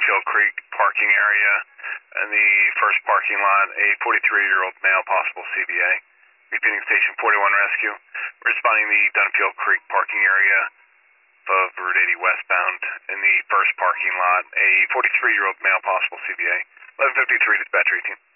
Dunfield Creek parking area in the first parking lot, a 43-year-old male, possible CBA. Repeating station 41 rescue. Responding the Dunfield Creek parking area of Route 80 westbound in the first parking lot, a 43-year-old male, possible CBA. 1153 dispatcher 18.